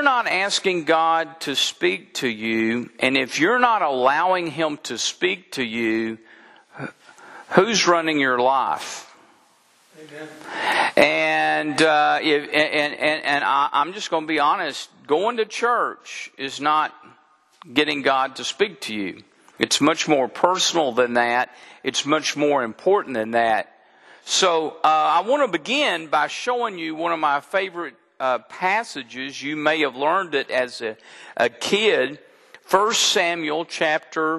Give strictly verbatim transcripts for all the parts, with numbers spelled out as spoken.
not asking God to speak to you, and if you're not allowing Him to speak to you, who's running your life? Amen. And uh, if, and and and I, I'm just going to be honest. Going to church is not getting God to speak to you. It's much more personal than that. It's much more important than that. So uh, I want to begin by showing you one of my favorite uh, passages. You may have learned it as a, a kid. First Samuel chapter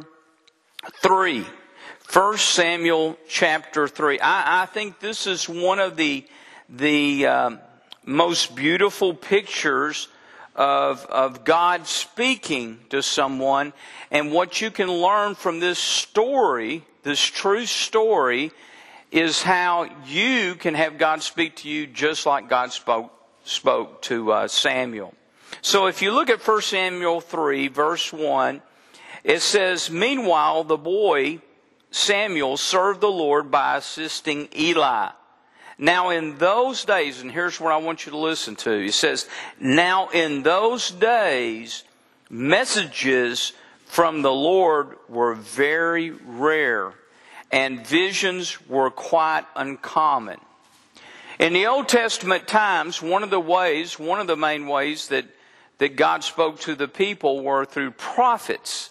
three. First Samuel chapter three. I, I think this is one of the the um, most beautiful pictures of of God speaking to someone, and what you can learn from this story, this true story, is how you can have God speak to you just like God spoke spoke to uh, Samuel. So if you look at First Samuel three, verse one, it says, "Meanwhile, the boy Samuel served the Lord by assisting Eli. Now in those days," and here's what I want you to listen to. It says, "Now in those days, messages from the Lord were very rare, and visions were quite uncommon." In the Old Testament times, one of the ways, one of the main ways that, that God spoke to the people were through prophets.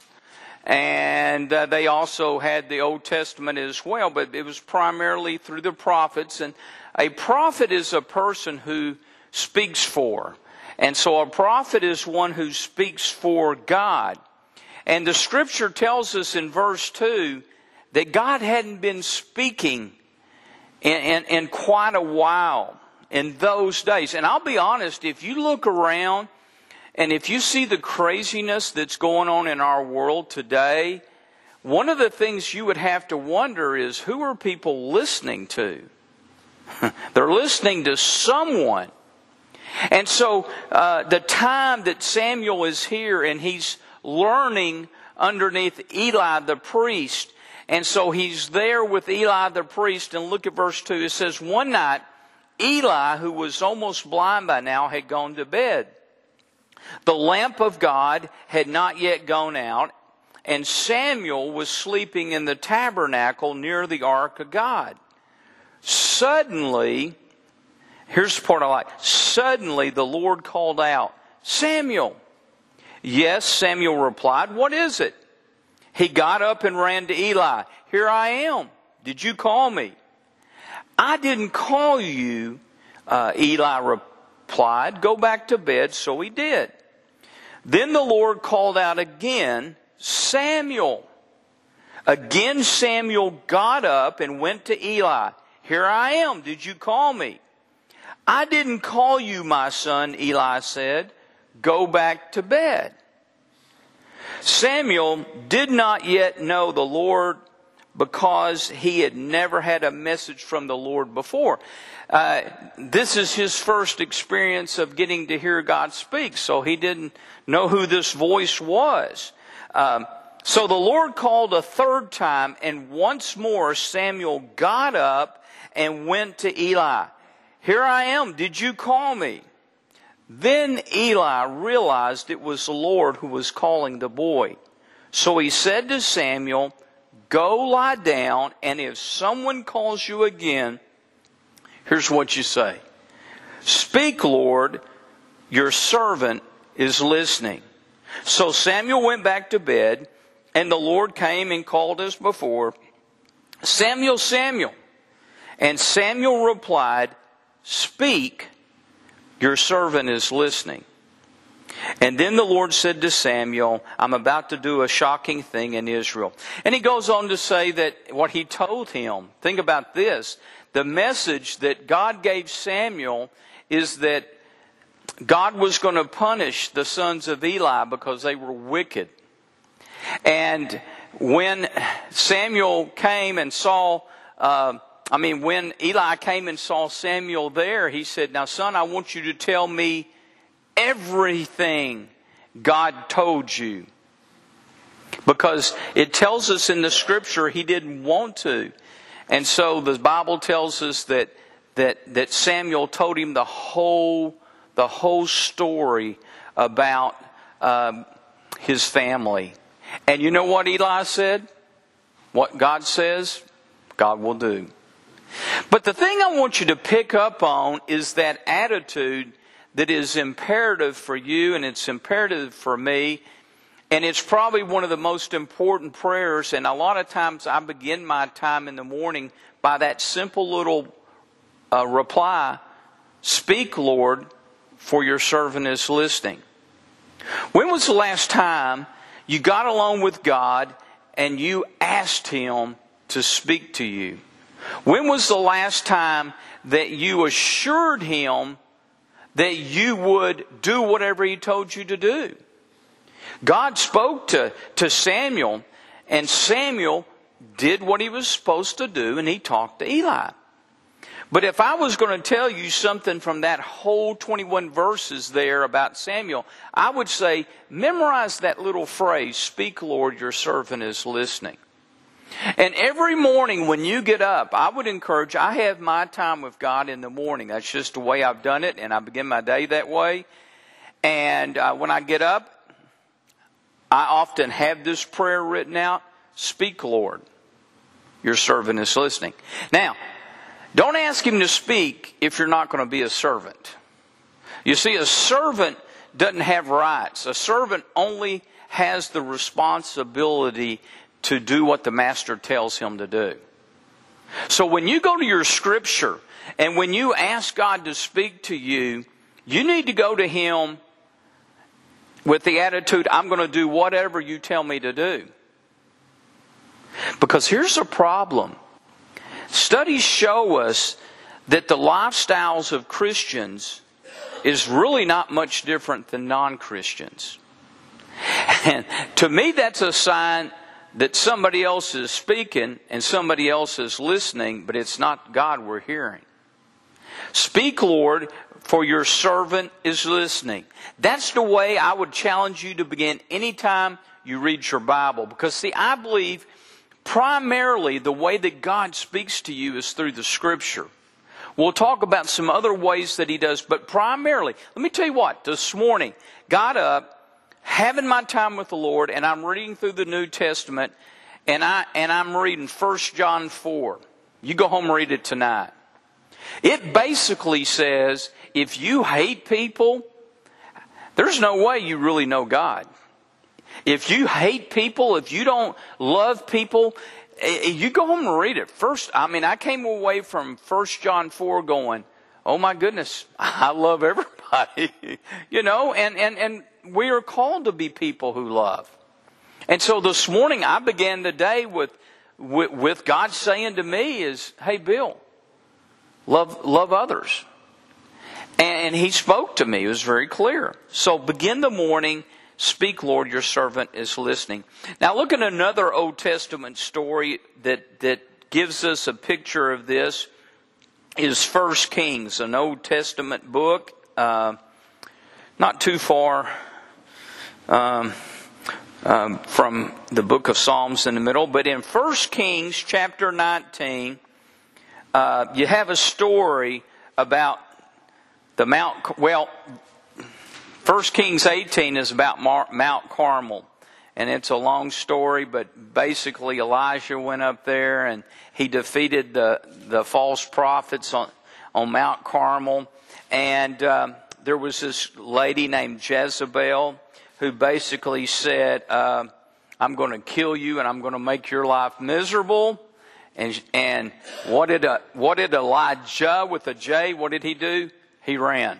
And uh, they also had the Old Testament as well, but it was primarily through the prophets. And a prophet is a person who speaks for. And so a prophet is one who speaks for God. And the Scripture tells us in verse two that God hadn't been speaking in, in, in quite a while in those days. And I'll be honest, if you look around, and if you see the craziness that's going on in our world today, one of the things you would have to wonder is, who are people listening to? They're listening to someone. And so uh, the time that Samuel is here and he's learning underneath Eli the priest, and so he's there with Eli the priest, and look at verse two. It says, "One night, Eli, who was almost blind by now, had gone to bed. The lamp of God had not yet gone out, and Samuel was sleeping in the tabernacle near the ark of God. Suddenly," here's the part I like, "suddenly the Lord called out, 'Samuel.' 'Yes,' Samuel replied. 'What is it?' He got up and ran to Eli. 'Here I am. Did you call me?' 'I didn't call you,' uh, Eli replied. 'Go back to bed.' So he did. Then the Lord called out again, 'Samuel.' Again Samuel got up and went to Eli. 'Here I am. Did you call me?' 'I didn't call you, my son,' Eli said. 'Go back to bed.' Samuel did not yet know the Lord because he had never had a message from the Lord before. Uh, this is his first experience of getting to hear God speak, so he didn't know who this voice was. Um, so the Lord called a third time, and once more Samuel got up and went to Eli. 'Here I am. Did you call me?' Then Eli realized it was the Lord who was calling the boy. So he said to Samuel, 'Go lie down, and if someone calls you again, here's what you say. Speak, Lord, your servant is listening.' So Samuel went back to bed, and the Lord came and called as before, 'Samuel, Samuel.' And Samuel replied, 'Speak, your servant is listening.' And then the Lord said to Samuel, 'I'm about to do a shocking thing in Israel.'" And he goes on to say that what he told him, think about this, the message that God gave Samuel is that God was going to punish the sons of Eli because they were wicked. And when Samuel came and saw, uh, I mean, when Eli came and saw Samuel there, he said, "Now, son, I want you to tell me everything God told you." Because it tells us in the Scripture he didn't want to. And so the Bible tells us that that that Samuel told him the whole the whole story about um, his family. And you know what Eli said? What God says, God will do. But the thing I want you to pick up on is that attitude that is imperative for you and it's imperative for me. And it's probably one of the most important prayers. And a lot of times I begin my time in the morning by that simple little uh, reply, speak, Lord, for your servant is listening. When was the last time you got along with God and you asked Him to speak to you? When was the last time that you assured Him that you would do whatever He told you to do? God spoke to, to Samuel, and Samuel did what he was supposed to do, and he talked to Eli. But if I was going to tell you something from that whole twenty-one verses there about Samuel, I would say, memorize that little phrase, speak, Lord, your servant is listening. And every morning when you get up, I would encourage, I have my time with God in the morning. That's just the way I've done it, and I begin my day that way. And uh, when I get up, I often have this prayer written out, speak, Lord, your servant is listening. Now, don't ask Him to speak if you're not going to be a servant. You see, a servant doesn't have rights. A servant only has the responsibility to do what the master tells him to do. So when you go to your scripture and when you ask God to speak to you, you need to go to Him with the attitude, I'm going to do whatever you tell me to do. Because here's a problem. Studies show us that the lifestyles of Christians is really not much different than non-Christians. And to me, that's a sign that somebody else is speaking and somebody else is listening, but it's not God we're hearing. Speak, Lord, for your servant is listening. That's the way I would challenge you to begin anytime you read your Bible. Because, see, I believe primarily the way that God speaks to you is through the Scripture. We'll talk about some other ways that He does, but primarily, let me tell you what, this morning, got up, having my time with the Lord, and I'm reading through the New Testament, and, I, and I'm reading First John four. You go home and read it tonight. It basically says, if you hate people, there's no way you really know God. If you hate people, if you don't love people, you go home and read it. First, I mean, I came away from First John four going, oh my goodness, I love everybody. You know, and, and, and we are called to be people who love. And so this morning I began the day with, with, with God saying to me is, hey Bill, love, love others. And, and He spoke to me. It was very clear. So begin the morning. Speak, Lord, your servant is listening. Now look at another Old Testament story that, that gives us a picture of this. Is First Kings, an Old Testament book, uh, not too far um, um, from the book of Psalms in the middle. But in First Kings chapter nineteen, uh, you have a story about the Mount, well, First Kings eighteen is about Mount Carmel. And it's a long story, but basically Elijah went up there and he defeated the, the false prophets on, on Mount Carmel. And uh, there was this lady named Jezebel who basically said, uh, I'm going to kill you and I'm going to make your life miserable. And, and what did uh, what did Elijah with a J, what did he do? He ran.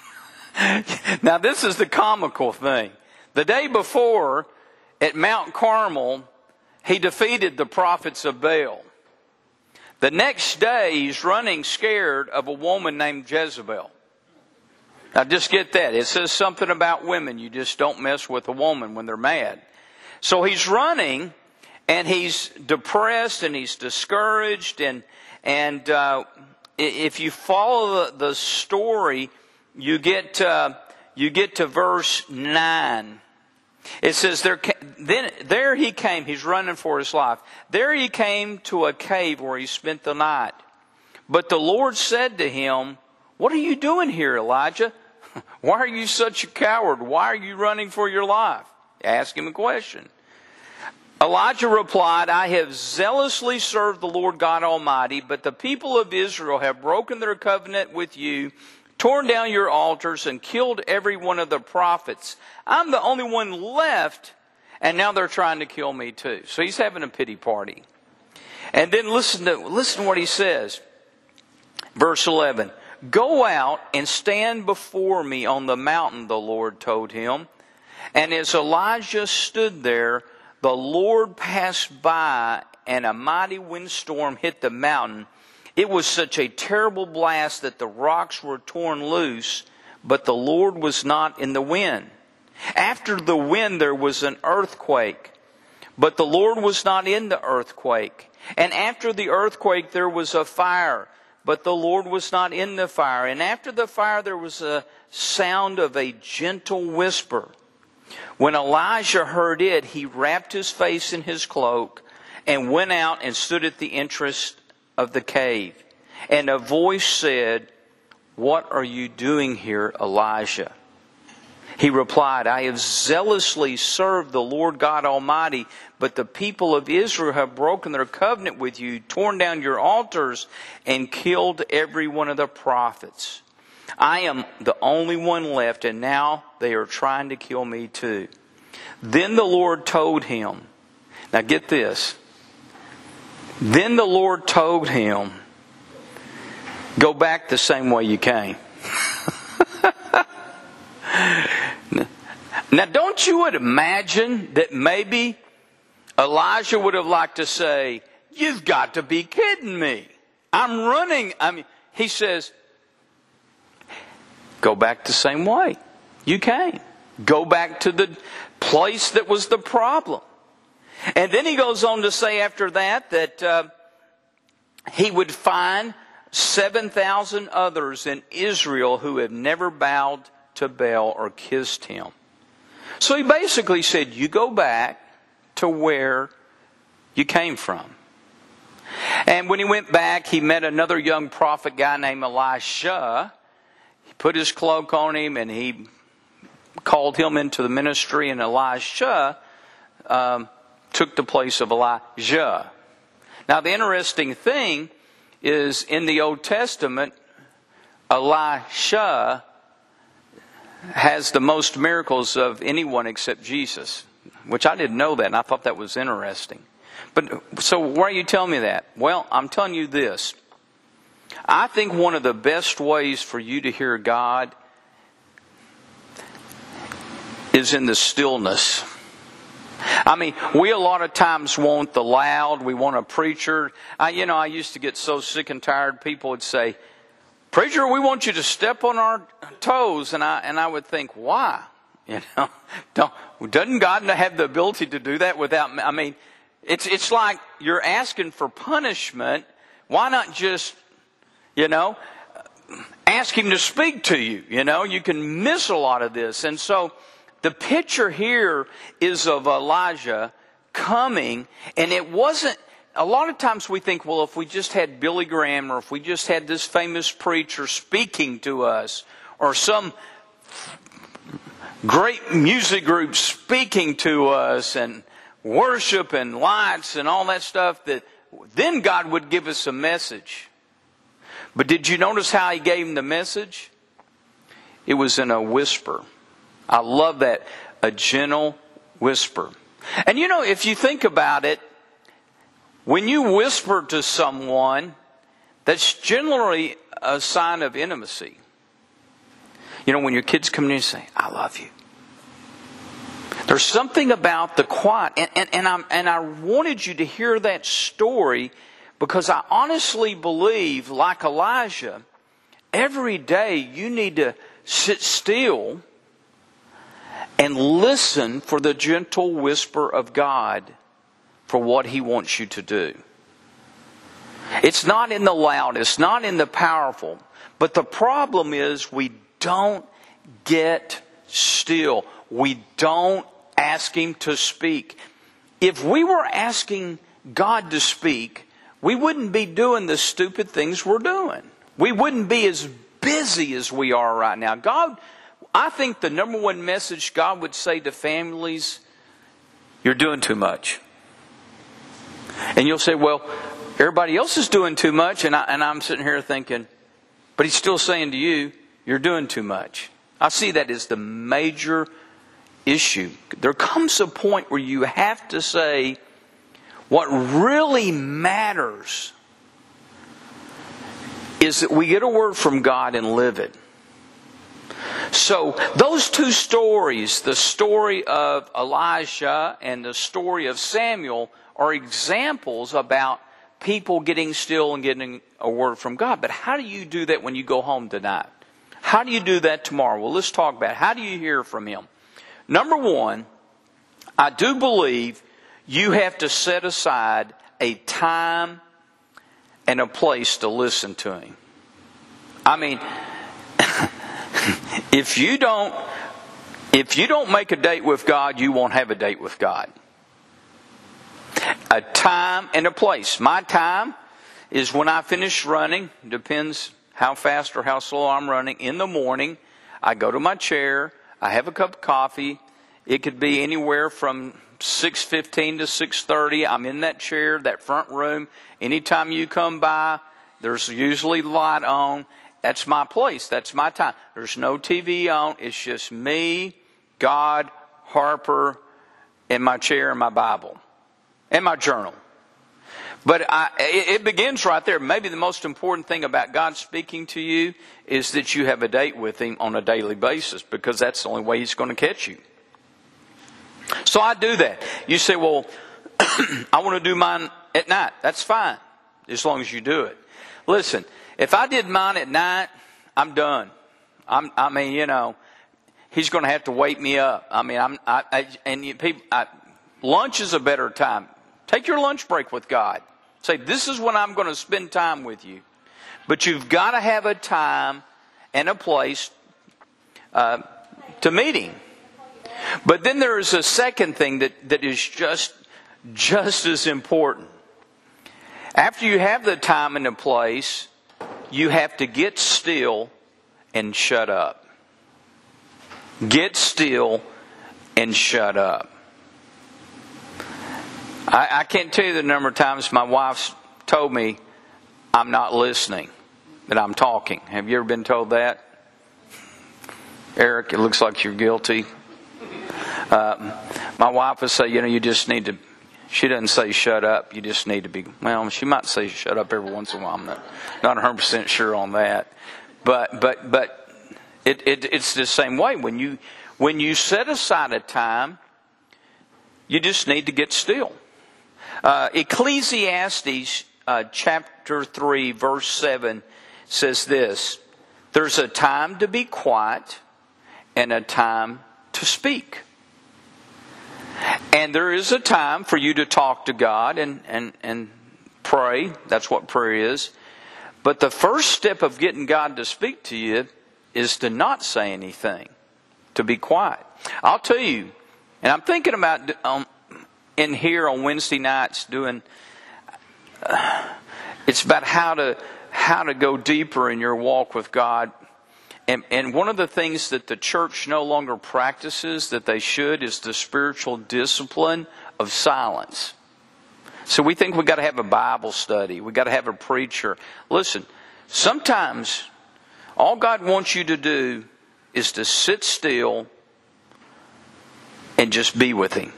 Now this is the comical thing. The day before, at Mount Carmel, he defeated the prophets of Baal. The next day, he's running scared of a woman named Jezebel. Now just get that. It says something about women. You just don't mess with a woman when they're mad. So he's running, and he's depressed, and he's discouraged. And and uh, if you follow the, the story, you get uh, you get to verse nine. It says, there, then there he came, he's running for his life. There he came to a cave where he spent the night. But the Lord said to him, what are you doing here, Elijah? Why are you such a coward? Why are you running for your life? Ask him a question. Elijah replied, I have zealously served the Lord God Almighty, but the people of Israel have broken their covenant with you, torn down your altars, and killed every one of the prophets. I'm the only one left, and now they're trying to kill me too. So he's having a pity party. And then listen to, listen to what he says. Verse eleven. Go out and stand before me on the mountain, the Lord told him. And as Elijah stood there, the Lord passed by, and a mighty windstorm hit the mountain. It was such a terrible blast that the rocks were torn loose, but the Lord was not in the wind. After the wind there was an earthquake, but the Lord was not in the earthquake. And after the earthquake there was a fire, but the Lord was not in the fire. And after the fire there was a sound of a gentle whisper. When Elijah heard it, he wrapped his face in his cloak and went out and stood at the entrance of the cave. And a voice said, What are you doing here, Elijah? He replied, I have zealously served the Lord God Almighty, but the people of Israel have broken their covenant with you, torn down your altars, and killed every one of the prophets. I am the only one left, and now they are trying to kill me too. Then the Lord told him, now get this. Then the Lord told him, go back the same way you came. Now don't you would imagine that maybe Elijah would have liked to say, you've got to be kidding me. I'm running. I mean, he says, go back the same way you came. Go back to the place that was the problem. And then he goes on to say after that that uh, he would find seven thousand others in Israel who had never bowed to Baal or kissed him. So he basically said, you go back to where you came from. And when he went back, he met another young prophet guy named Elisha. He put his cloak on him and he called him into the ministry, and Elisha um, took the place of Elijah. Now the interesting thing is in the Old Testament, Elisha has the most miracles of anyone except Jesus, which I didn't know that, and I thought that was interesting. But so why are you telling me that? Well, I'm telling you this. I think one of the best ways for you to hear God is in the stillness. I mean, we a lot of times want the loud. We want a preacher. I, you know, I used to get so sick and tired. People would say, preacher, we want you to step on our toes. And I, and I would think, why? You know, don't, doesn't God have the ability to do that without, I mean, it's, it's like you're asking for punishment. Why not just, you know, ask him to speak to you? You know, you can miss a lot of this. And so the picture here is of Elijah coming, and it wasn't, a lot of times we think, well, if we just had Billy Graham, or if we just had this famous preacher speaking to us, or some great music group speaking to us, and worship and lights and all that stuff, that then God would give us a message. But did you notice how he gave him the message? It was in a whisper. I love that. A gentle whisper. And you know, if you think about it, when you whisper to someone, that's generally a sign of intimacy. You know, when your kids come in and say, I love you. There's something about the quiet. And, and, and, I, and I wanted you to hear that story because I honestly believe, like Elijah, every day you need to sit still and listen for the gentle whisper of God for what he wants you to do. It's not in the loud, it's not in the powerful. But the problem is we don't get still. We don't ask him to speak. If we were asking God to speak, we wouldn't be doing the stupid things we're doing. We wouldn't be as busy as we are right now. God, I think the number one message God would say to families, you're doing too much. And you'll say, well, everybody else is doing too much. And, I, and I'm sitting here thinking, but He's still saying to you, you're doing too much. I see that as the major issue. There comes a point where you have to say, what really matters is that we get a word from God and live it. So those two stories, the story of Elijah and the story of Samuel, are examples about people getting still and getting a word from God. But how do you do that when you go home tonight? How do you do that tomorrow? Well, let's talk about it. How do you hear from Him? Number one, I do believe you have to set aside a time and a place to listen to Him. I mean, if you don't, if you don't make a date with God, you won't have a date with God. A time and a place. My time is when I finish running. Depends how fast or how slow I'm running. In the morning, I go to my chair. I have a cup of coffee. It could be anywhere from six fifteen to six thirty. I'm in that chair, that front room. Anytime you come by, there's usually light on. That's my place. That's my time. There's no T V on. It's just me, God, Harper, and my chair and my Bible. And my journal. But I, it begins right there. Maybe the most important thing about God speaking to you is that you have a date with Him on a daily basis, because that's the only way He's going to catch you. So I do that. You say, well, I want to do mine at night. That's fine, as long as you do it. Listen, if I did mine at night, I'm done. I'm, I mean, you know, He's going to have to wake me up. I mean, I'm, I, I and you, people, I, lunch is a better time. Take your lunch break with God. Say, this is when I'm going to spend time with you. But you've got to have a time and a place uh, to meet Him. But then there is a second thing that, that is just, just as important. After you have the time and the place, you have to get still and shut up. Get still and shut up. I, I can't tell you the number of times my wife's told me I'm not listening, that I'm talking. Have you ever been told that? Eric, it looks like you're guilty. Uh, my wife would say, you know, you just need to, she doesn't say shut up, you just need to be, well, she might say shut up every once in a while. I'm not, not one hundred percent sure on that. But, but, but it, it, it's the same way. When you, when you set aside a time, you just need to get still. Uh, Ecclesiastes uh, chapter three verse seven says this: there's a time to be quiet and a time to speak. And there is a time for you to talk to God and, and, and pray. That's what prayer is. But the first step of getting God to speak to you is to not say anything, to be quiet. I'll tell you, and I'm thinking about um, in here on Wednesday nights doing, uh, it's about how to how to go deeper in your walk with God. And, and one of the things that the church no longer practices that they should is the spiritual discipline of silence. So we think we've got to have a Bible study. We've got to have a preacher. Listen, sometimes all God wants you to do is to sit still and just be with Him.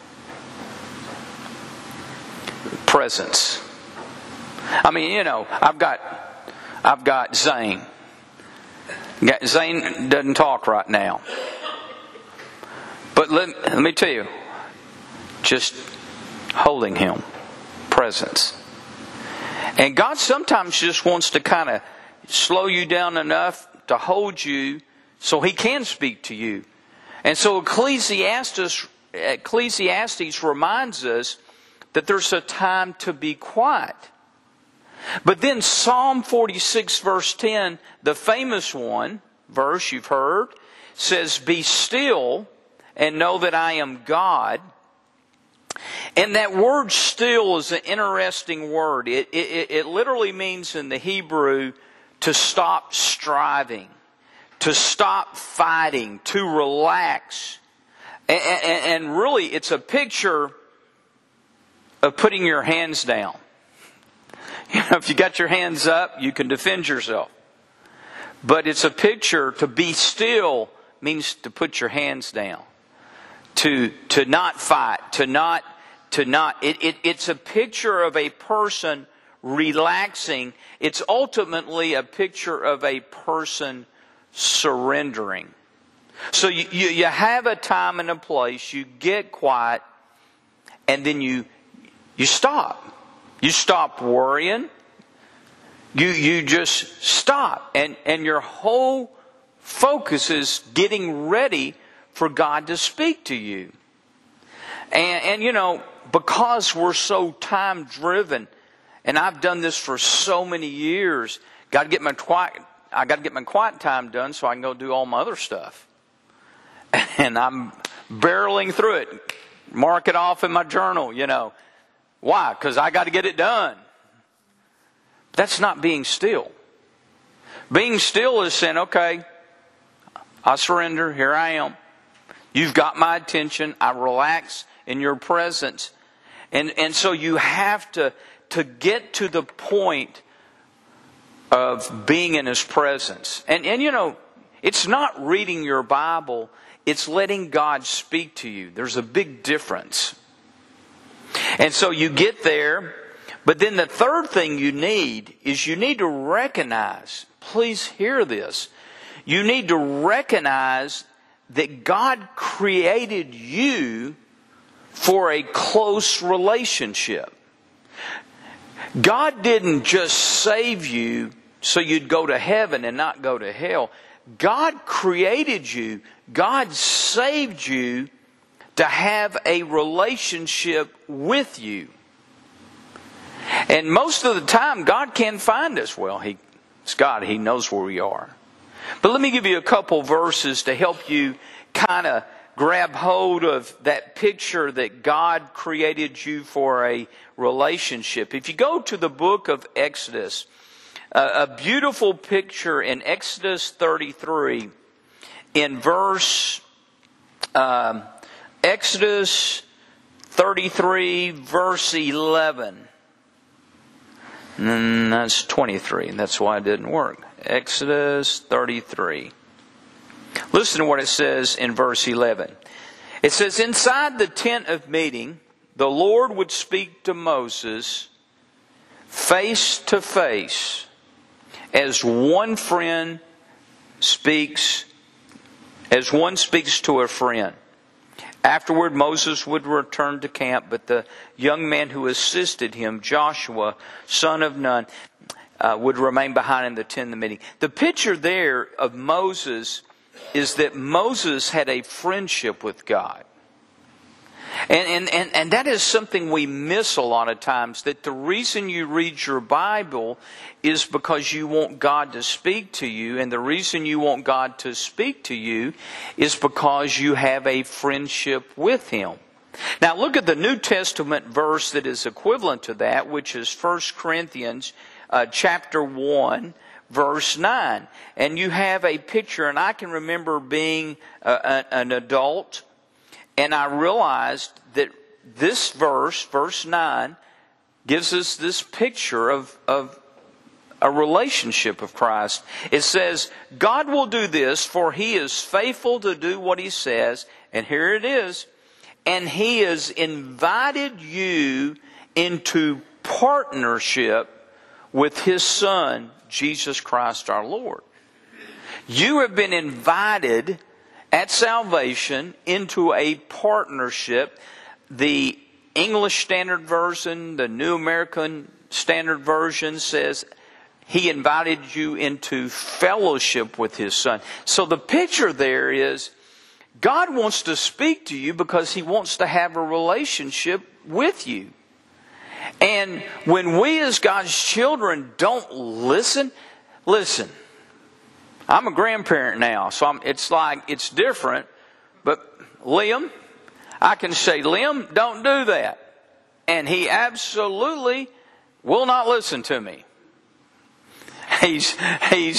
Presence. I mean, you know, I've got, I've got Zane. Zane doesn't talk right now. But let, let me tell you, just holding him, presence. And God sometimes just wants to kind of slow you down enough to hold you so He can speak to you. And so Ecclesiastes, Ecclesiastes reminds us that there's a time to be quiet. But then Psalm forty-six verse ten, the famous one, verse you've heard, says, "Be still and know that I am God." And that word "still" is an interesting word. It, it, it literally means in the Hebrew to stop striving, to stop fighting, to relax. And, and, and really, it's a picture of putting your hands down. You know, if you got your hands up, you can defend yourself. But it's a picture to be still means to put your hands down. To to not fight, to not to not it, it it's a picture of a person relaxing. It's ultimately a picture of a person surrendering. So you, you, you have a time and a place, you get quiet, and then you you stop. You stop worrying. You you just stop. And, and your whole focus is getting ready for God to speak to you. And, and you know, because we're so time driven, and I've done this for so many years, got to get my quiet, I got to get my quiet time done so I can go do all my other stuff. And I'm barreling through it, mark it off in my journal, you know. Why? Because I got to get it done. That's not being still. Being still is saying, okay, I surrender, here I am. You've got my attention. I relax in your presence. And and so you have to, to get to the point of being in His presence. And, and you know, it's not reading your Bible. It's letting God speak to you. There's a big difference. And so you get there. But then the third thing you need is you need to recognize, please hear this. You need to recognize that God created you for a close relationship. God didn't just save you so you'd go to heaven and not go to hell. God created you. God saved you to have a relationship with you. And most of the time, God can't find us. Well, He, it's God. He knows where we are. But let me give you a couple verses to help you kind of grab hold of that picture that God created you for a relationship. If you go to the book of Exodus, a beautiful picture in Exodus thirty-three, in verse, um, Exodus thirty-three, verse eleven. And that's twenty-three. That's why it didn't work. Exodus thirty-three. Listen to what it says in verse eleven. It says, inside the tent of meeting, the Lord would speak to Moses face to face, as one friend speaks, as one speaks to a friend. Afterward, Moses would return to camp, but the young man who assisted him, Joshua, son of Nun, uh, would remain behind in the tent of the meeting. The picture there of Moses is that Moses had a friendship with God. And, and, and, and that is something we miss a lot of times, that the reason you read your Bible is because you want God to speak to you. And the reason you want God to speak to you is because you have a friendship with Him. Now look at the New Testament verse that is equivalent to that, which is First Corinthians uh, chapter one, verse nine. And you have a picture, and I can remember being uh, an adult, and I realized that this verse, verse nine, gives us this picture of, of a relationship of Christ. It says, God will do this, for He is faithful to do what He says. And here it is. And He has invited you into partnership with His Son, Jesus Christ our Lord. You have been invited at salvation into a partnership. The English Standard Version, the New American Standard Version says He invited you into fellowship with His Son. So the picture there is God wants to speak to you because He wants to have a relationship with you. And when we as God's children don't listen, listen. I'm a grandparent now, so I'm, it's like, it's different. But Liam, I can say, Liam, don't do that. And he absolutely will not listen to me. He's, he's,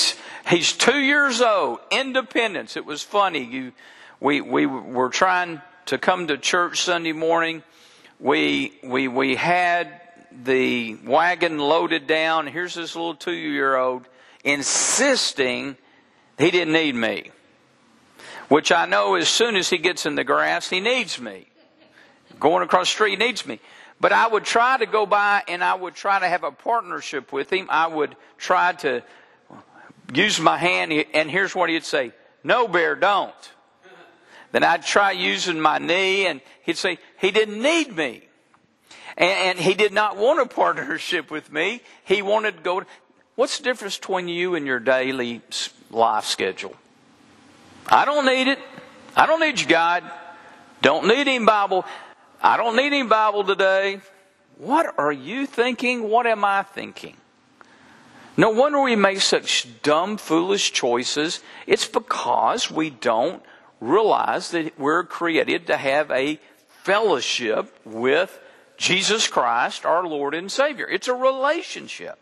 He's two years old. Independence. It was funny. You, we, we were trying to come to church Sunday morning. We, we, we had the wagon loaded down. Here's this little two-year-old insisting he didn't need me. Which I know as soon as he gets in the grass, he needs me. Going across the street, he needs me. But I would try to go by and I would try to have a partnership with him. I would try to use my hand, and here's what he'd say: "No, Bear, don't." Then I'd try using my knee, and he'd say he didn't need me. And, and he did not want a partnership with me. He wanted to go. What's the difference between you and your daily life schedule? I don't need it. I don't need you, God. Don't need any Bible. I don't need any Bible today. What are you thinking? What am I thinking? No wonder we make such dumb, foolish choices. It's because we don't realize that we're created to have a fellowship with Jesus Christ, our Lord and Savior. It's a relationship.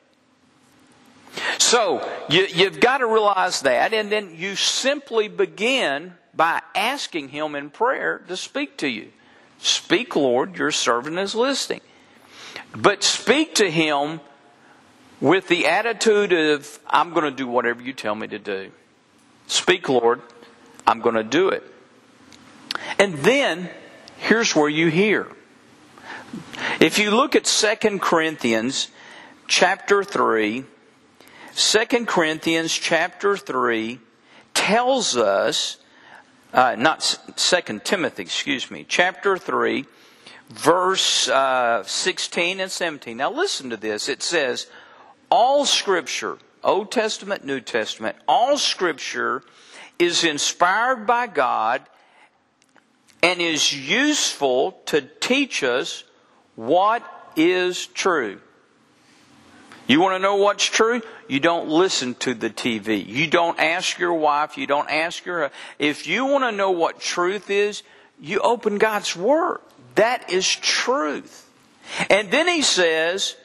So, you, you've got to realize that, and then you simply begin by asking Him in prayer to speak to you. Speak, Lord, your servant is listening. But speak to Him with the attitude of, I'm going to do whatever you tell me to do. Speak, Lord, I'm going to do it. And then, here's where you hear. If you look at Second Corinthians chapter three, Second Corinthians chapter three tells us, uh, not Second Timothy, excuse me, chapter three, verse uh, sixteen and seventeen. Now listen to this. It says, all Scripture, Old Testament, New Testament, all Scripture is inspired by God and is useful to teach us what is true. You want to know what's true? You don't listen to the T V. You don't ask your wife. You don't ask your... If you want to know what truth is, you open God's Word. That is truth. And then he says,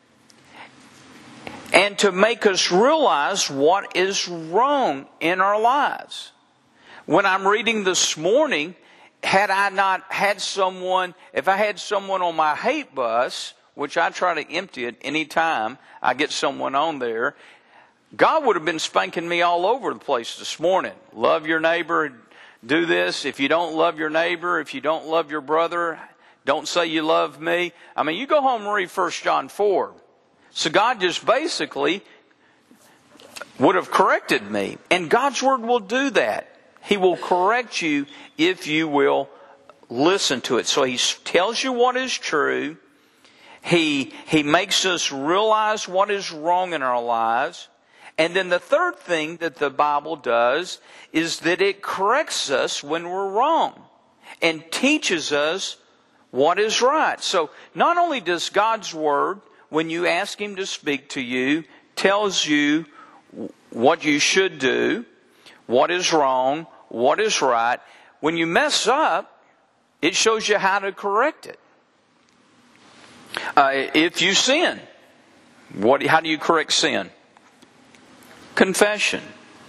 and to make us realize what is wrong in our lives. When I'm reading this morning, had I not had someone, if I had someone on my hate bus, which I try to empty it any time I get someone on there, God would have been spanking me all over the place this morning. Love your neighbor, do this. If you don't love your neighbor, if you don't love your brother, don't say you love me. I mean, you go home and read First John four. So God just basically would have corrected me. And God's Word will do that. He will correct you if you will listen to it. So He tells you what is true. He, he makes us realize what is wrong in our lives. And then the third thing that the Bible does is that it corrects us when we're wrong and teaches us what is right. So not only does God's Word, when you ask Him to speak to you, tells you what you should do, what is wrong, what is right. When you mess up, it shows you how to correct it. Uh, if you sin, what? How do you correct sin? Confession.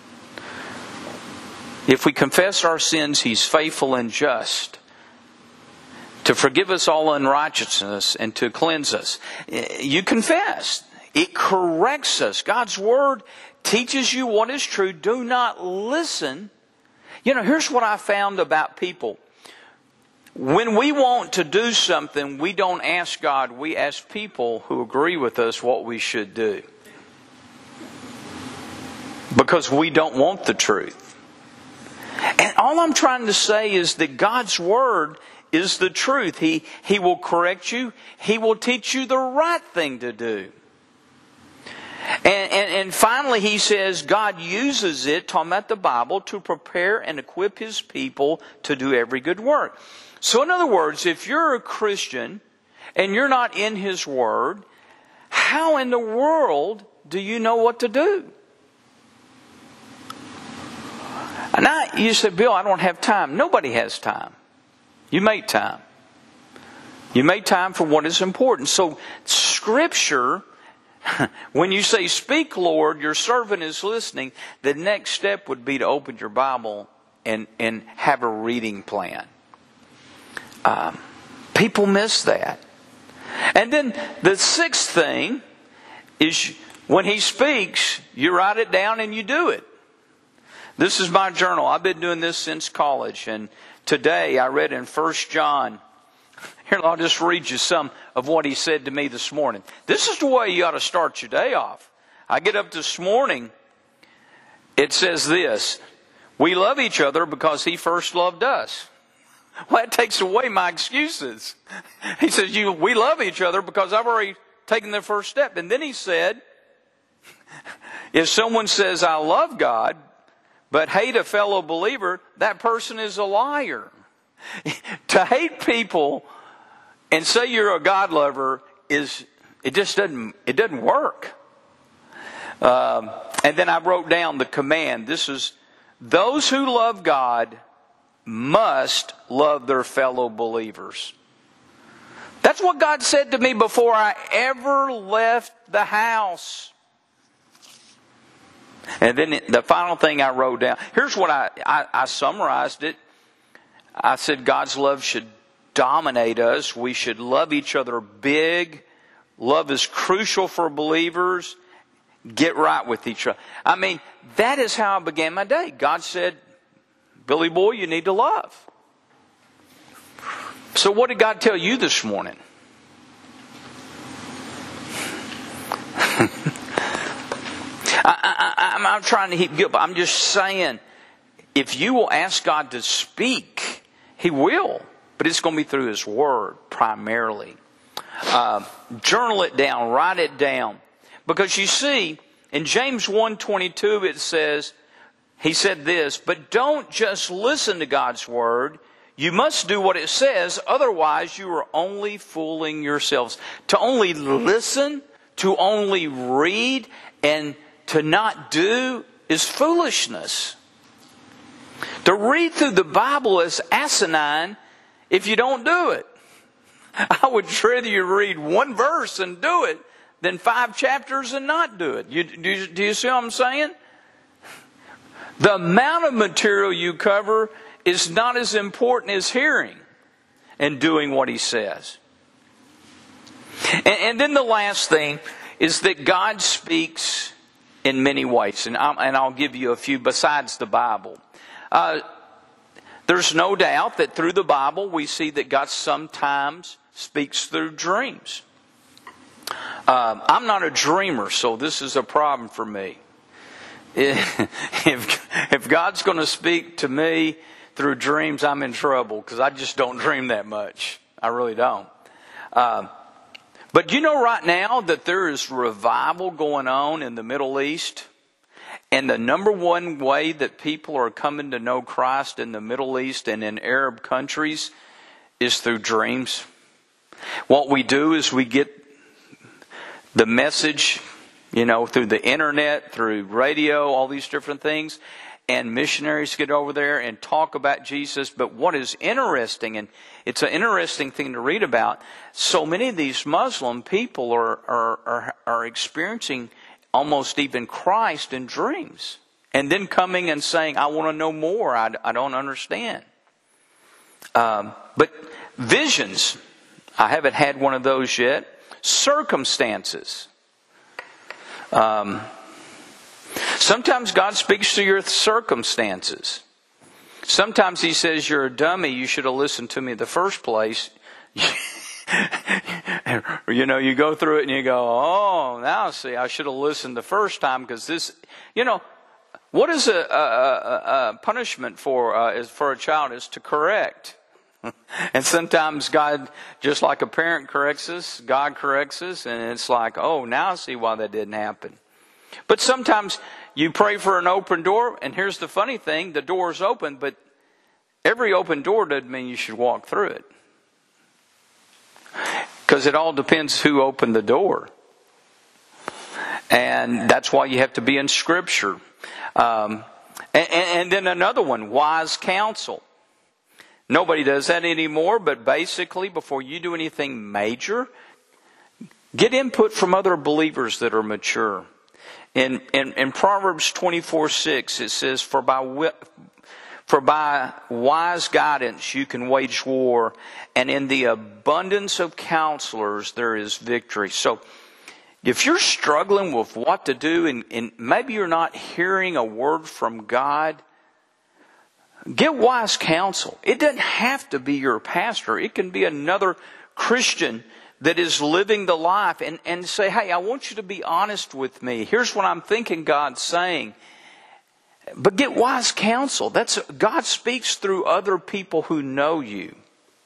If we confess our sins, He's faithful and just to forgive us all unrighteousness and to cleanse us. You confess. It corrects us. God's Word teaches you what is true. Do not listen. You know, here's what I found about people. When we want to do something, we don't ask God. We ask people who agree with us what we should do. Because we don't want the truth. And all I'm trying to say is that God's Word is the truth. He, he will correct you. He will teach you the right thing to do. And, and, and finally he says God uses it, talking about the Bible, to prepare and equip His people to do every good work. So in other words, if you're a Christian and you're not in His Word, how in the world do you know what to do? Now you say, Bill, I don't have time. Nobody has time. You make time. You make time for what is important. So Scripture when you say, speak, Lord, your servant is listening, the next step would be to open your Bible and, and have a reading plan. Um, people miss that. And then the sixth thing is when He speaks, you write it down and you do it. This is my journal. I've been doing this since college. And today I read in First John. Here, I'll just read you some of what he said to me this morning. This is the way you ought to start your day off. I get up this morning. It says this. We love each other because He first loved us. Well, that takes away my excuses. He says, "You, we love each other because I've already taken the first step." And then he said, if someone says, I love God, but hate a fellow believer, that person is a liar. To hate people and say you're a God lover is, it just doesn't, it doesn't work. Um, and then I wrote down the command. This is, those who love God must love their fellow believers. That's what God said to me before I ever left the house. And then the final thing I wrote down, here's what I, I, I summarized it. I said God's love should dominate us. We should love each other big. Love is crucial for believers. Get right with each other. I mean, that is how I began my day. God said, Billy boy, you need to love. So what did God tell you this morning? I, I, I'm not trying to heap guilt, but I'm just saying, if you will ask God to speak, He will. But it's going to be through His Word primarily. Uh, journal it down. Write it down. Because you see, in James one twenty-two it says, he said this, but don't just listen to God's Word. You must do what it says. Otherwise, you are only fooling yourselves. To only listen, to only read, and to not do is foolishness. To read through the Bible is asinine if you don't do it. I would rather you read one verse and do it than five chapters and not do it. You, do, you, do you see what I'm saying? The amount of material you cover is not as important as hearing and doing what He says. And, and then the last thing is that God speaks in many ways. And, I'm, and I'll give you a few besides the Bible. Uh, there's no doubt that through the Bible we see that God sometimes speaks through dreams. Um, I'm not a dreamer, so this is a problem for me. If, if God's going to speak to me through dreams, I'm in trouble because I just don't dream that much. I really don't. Um, but you know right now that there is revival going on in the Middle East? And the number one way that people are coming to know Christ in the Middle East and in Arab countries is through dreams. What we do is we get the message, you know, through the internet, through radio, all these different things. And missionaries get over there and talk about Jesus. But what is interesting, and it's an interesting thing to read about, so many of these Muslim people are are are, are experiencing almost even Christ in dreams. And then coming and saying, I want to know more. I, I don't understand. Um, but visions, I haven't had one of those yet. Circumstances. Um, sometimes God speaks to your circumstances. Sometimes He says, you're a dummy. You should have listened to me in the first place. You know, you go through it and you go, oh, now see, I should have listened the first time because this, you know, what is a, a, a, a punishment for uh, is for a child is to correct. And sometimes God, just like a parent corrects us, God corrects us, and it's like, oh, now I see why that didn't happen. But sometimes you pray for an open door, and here's the funny thing, the door is open, but every open door doesn't mean you should walk through it. Because it all depends who opened the door. And that's why you have to be in Scripture. Um, and, and then another one, wise counsel. Nobody does that anymore, but basically before you do anything major, Get input from other believers that are mature. In, in, in Proverbs twenty-four six, it says, For by, for by wise guidance you can wage war, and in the abundance of counselors there is victory. So, if you're struggling with what to do, and, and maybe you're not hearing a word from God, get wise counsel. It doesn't have to be your pastor. It can be another Christian that is living the life, and, and say, hey, I want you to be honest with me. Here's what I'm thinking God's saying. But get wise counsel. That's God speaks through other people who know you.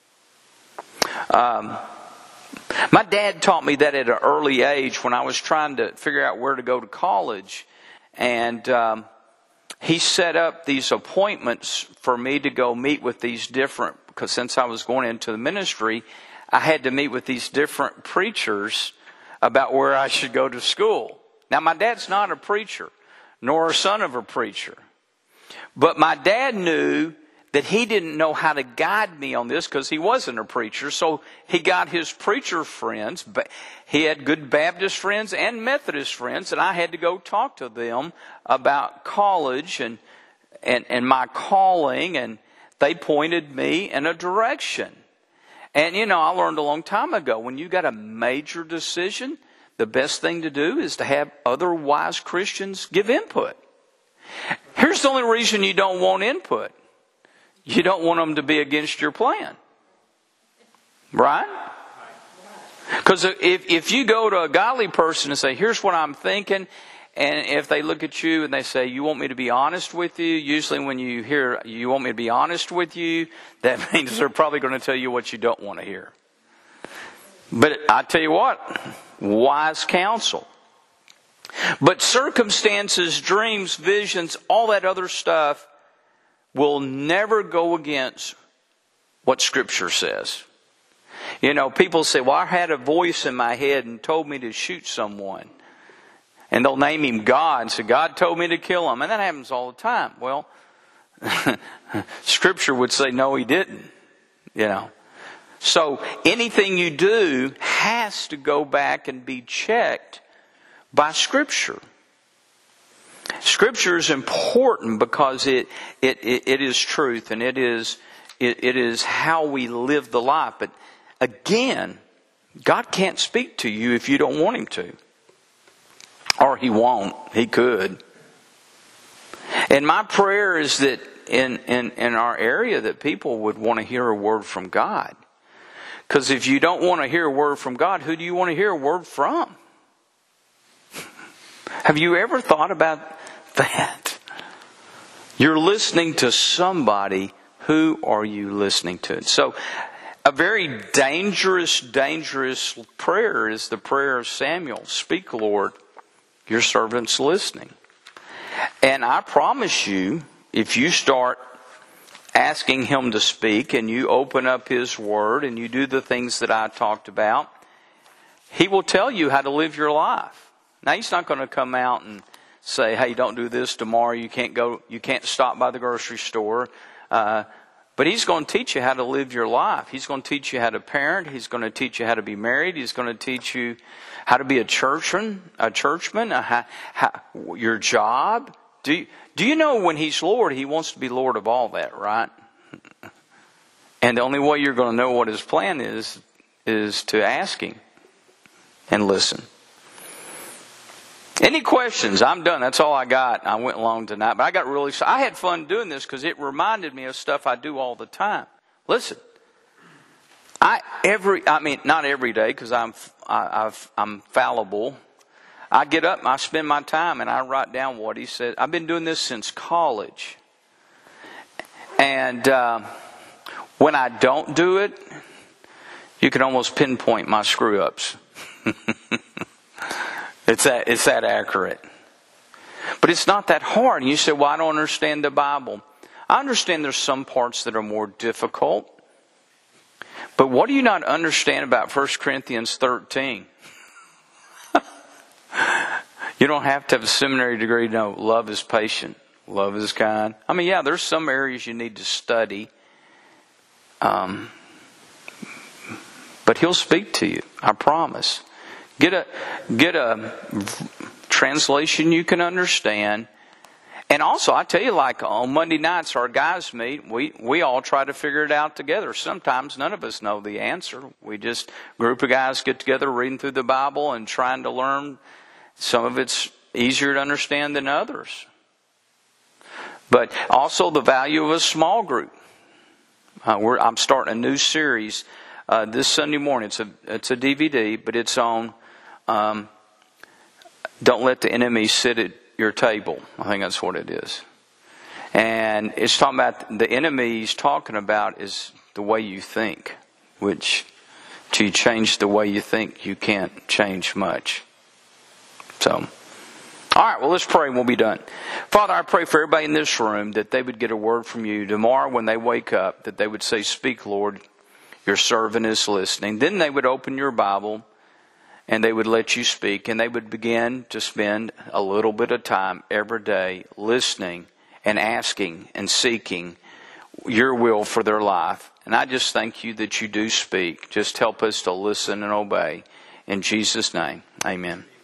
Um, my dad taught me that at an early age when I was trying to figure out where to go to college. And um, he set up these appointments for me to go meet with these different, because since I was going into the ministry, I had to meet with these different preachers about where I should go to school. Now, my dad's not a preacher, nor a son of a preacher. But my dad knew that he didn't know how to guide me on this because he wasn't a preacher. So he got his preacher friends. He had good Baptist friends and Methodist friends, and I had to go talk to them about college and, and, and my calling, and they pointed me in a direction. And, you know, I learned a long time ago, when you got a major decision, the best thing to do is to have other wise Christians give input. Here's the only reason you don't want input. You don't want them to be against your plan. Right? Because if, if you go to a godly person and say, here's what I'm thinking, and if they look at you and they say, you want me to be honest with you? Usually when you hear, you want me to be honest with you, that means they're probably going to tell you what you don't want to hear. But I tell you what, wise counsel. But circumstances, dreams, visions, all that other stuff will never go against what Scripture says. You know, people say, well, I had a voice in my head and told me to shoot someone. And they'll name him God and say, God told me to kill him. And that happens all the time. Well, Scripture would say, no, he didn't. You know. So anything you do has to go back and be checked by Scripture. Scripture is important because it it, it, it is truth, and it is it, it is how we live the life. But again, God can't speak to you if you don't want Him to. Or He won't. He could. And my prayer is that in, in, in our area that people would want to hear a word from God. Because if you don't want to hear a word from God, who do you want to hear a word from? Have you ever thought about that? You're listening to somebody. Who are you listening to? So a very dangerous, dangerous prayer is the prayer of Samuel. Speak, Lord. Your servant's listening. And I promise you, if you start asking Him to speak and you open up His Word and you do the things that I talked about, He will tell you how to live your life. Now, He's not going to come out and say, hey, don't do this tomorrow. You can't go, you can't stop by the grocery store. Uh, but He's going to teach you how to live your life. He's going to teach you how to parent. He's going to teach you how to be married. He's going to teach you how to be a churchman, a churchman, a, how, how, your job. Do you, do you know when He's Lord, He wants to be Lord of all that, right? And the only way you're going to know what His plan is, is to ask Him and listen. Any questions? I'm done. That's all I got. I went long tonight, but I got really, I had fun doing this because it reminded me of stuff I do all the time. Listen, I every, I mean, not every day because I'm, I, I've, I'm fallible. I get up and I spend my time and I write down what He said. I've been doing this since college, and uh, when I don't do it, you can almost pinpoint my screw ups. It's that, it's that accurate. But it's not that hard. And you say, well, I don't understand the Bible. I understand there's some parts that are more difficult. But what do you not understand about First Corinthians thirteen? You don't have to have a seminary degree to know love is patient. Love is kind. I mean, yeah, there's some areas you need to study. Um, but He'll speak to you. I promise. Get a get a translation you can understand. And also, I tell you, like on Monday nights, our guys meet. We we all try to figure it out together. Sometimes none of us know the answer. We just group of guys get together, reading through the Bible and trying to learn. Some of it's easier to understand than others. But also the value of a small group. Uh, we're, I'm starting a new series uh, this Sunday morning. It's a it's a D V D, but it's on um, Don't Let the Enemy Sit at Your Table. I think that's what it is. And it's talking about the enemy he's talking about is the way you think, which to change the way you think, you can't change much. So, all right, well, let's pray and we'll be done. Father, I pray for everybody in this room that they would get a word from you tomorrow when they wake up, that they would say, "Speak, Lord, your servant is listening." Then they would open your Bible and they would let you speak, and they would begin to spend a little bit of time every day listening and asking and seeking your will for their life. And I just thank you that you do speak. Just help us to listen and obey. In Jesus' name, amen.